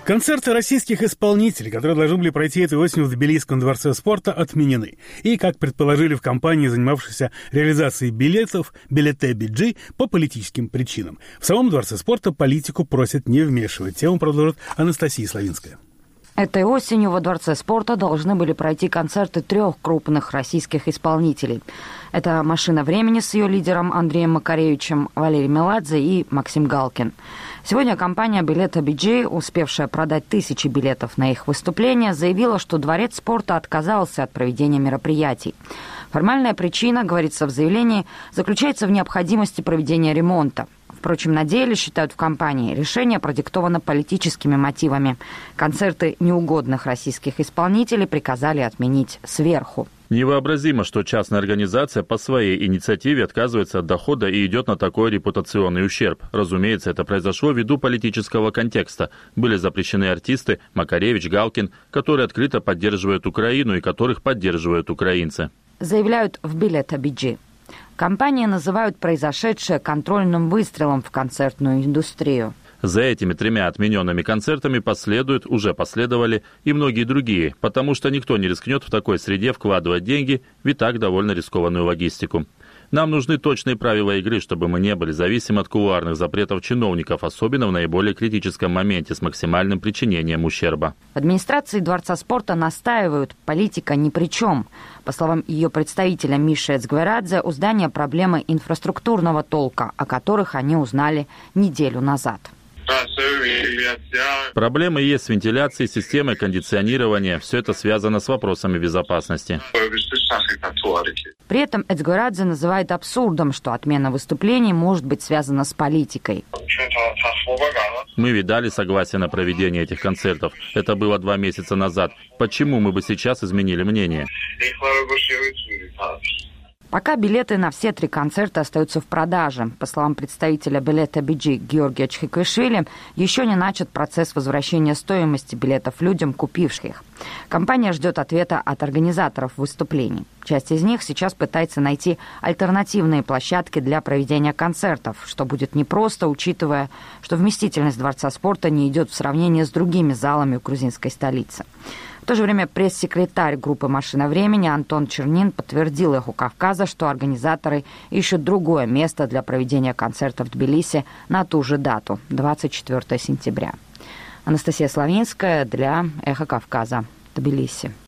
Концерты российских исполнителей, которые должны были пройти этой осенью в Тбилисском дворце спорта, отменены. И, как предположили в компании, занимавшейся реализацией билетов, Билете BG, по политическим причинам. В самом дворце спорта политику просят не вмешивать. Тему продолжит Анастасия Славинская. Этой осенью во Дворце спорта должны были пройти концерты 3 крупных российских исполнителей. Это «Машина времени» с ее лидером Андреем Макаревичем, Валерий Меладзе и Максим Галкин. Сегодня компания Билета BG, успевшая продать тысячи билетов на их выступление, заявила, что Дворец спорта отказался от проведения мероприятий. Формальная причина, говорится в заявлении, заключается в необходимости проведения ремонта. Впрочем, на деле, считают в компании, решение продиктовано политическими мотивами. Концерты неугодных российских исполнителей приказали отменить сверху. Невообразимо, что частная организация по своей инициативе отказывается от дохода и идет на такой репутационный ущерб. Разумеется, это произошло ввиду политического контекста. Были запрещены артисты Макаревич, Галкин, которые открыто поддерживают Украину и которых поддерживают украинцы. Заявляют в Билета BG. Компании называют произошедшее контрольным выстрелом в концертную индустрию. За этими 3 отмененными концертами уже последовали и многие другие, потому что никто не рискнет в такой среде вкладывать деньги в и так довольно рискованную логистику. Нам нужны точные правила игры, чтобы мы не были зависимы от кулуарных запретов чиновников, особенно в наиболее критическом моменте с максимальным причинением ущерба. В администрации Дворца спорта настаивают, политика ни при чем. По словам ее представителя Миши Эцгверадзе, у здания проблемы инфраструктурного толка, о которых они узнали неделю назад. Проблемы есть с вентиляцией, системой кондиционирования. Все это связано с вопросами безопасности. При этом Эцгверадзе называет абсурдом, что отмена выступлений может быть связана с политикой. Мы ведь дали согласие на проведение этих концертов. Это было 2 месяца назад. Почему мы бы сейчас изменили мнение? Пока билеты на все 3 концерта остаются в продаже. По словам представителя Билета BG Георгия Чхиквишвили, еще не начат процесс возвращения стоимости билетов людям, купивших их. Компания ждет ответа от организаторов выступлений. Часть из них сейчас пытается найти альтернативные площадки для проведения концертов, что будет непросто, учитывая, что вместительность Дворца спорта не идет в сравнении с другими залами грузинской столицы. В то же время пресс-секретарь группы «Машина времени» Антон Чернин подтвердил «Эху Кавказа», что организаторы ищут другое место для проведения концерта в Тбилиси на ту же дату – 24 сентября. Анастасия Славинская для «Эхо Кавказа», Тбилиси.